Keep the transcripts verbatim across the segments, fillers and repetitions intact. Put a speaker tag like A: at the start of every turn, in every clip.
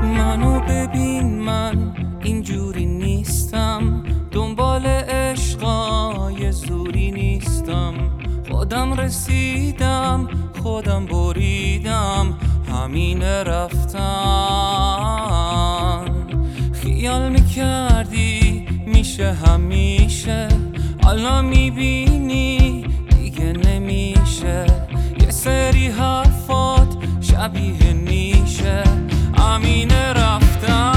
A: منو ببین، من اینجوری نیستم، دنبال عشقای زوری نیستم. خودم رسیدم، خودم بریدم، همین رفتن. خیال میکردی میشه همیشه، حالا میبینی دیگه نمیشه. یه سری حرفات شبیه نیشه، همین رفتن.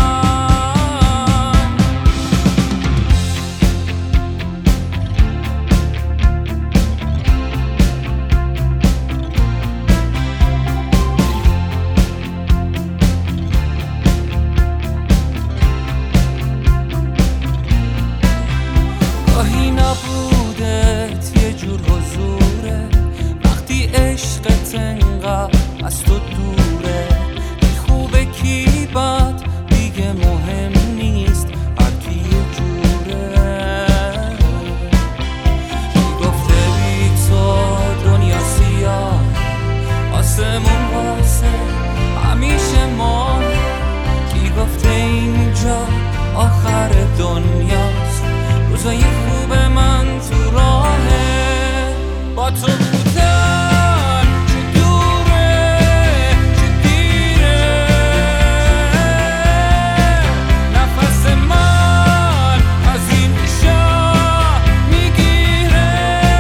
A: گاهی نبودت یه جور حضوره، وقتی عشقت انقدر از تو دوره. کی خوبه کی بد دیگه مهم نیست، هر کی یه جوره. کی گفته بی تو دنیا سیاه، آسمون واسه همیشه ما. کی گفته اینجا آخر دنیاست، روزای خوب من تو راهه. با تو بودن چه دوره چه دیره، نفس من از این شب میگیره.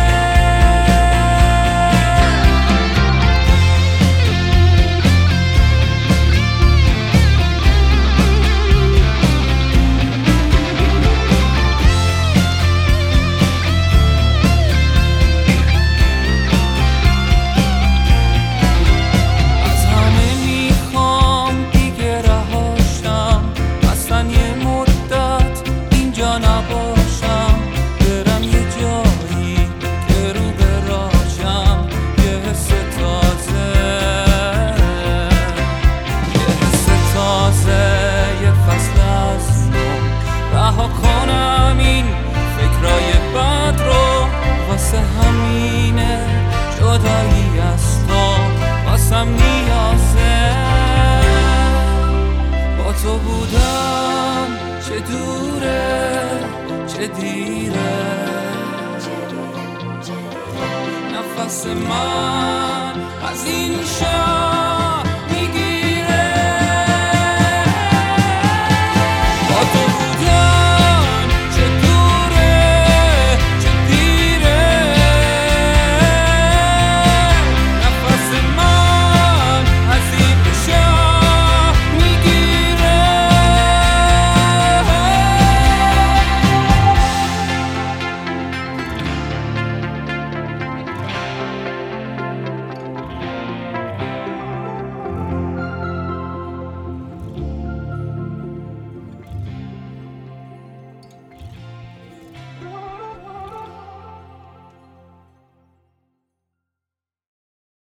A: رها کنم این فکرای بد رو، واسه همینه جدایی از تو واسم نیازه. با تو بودم چه دوره چه دیره، نفس من از این شب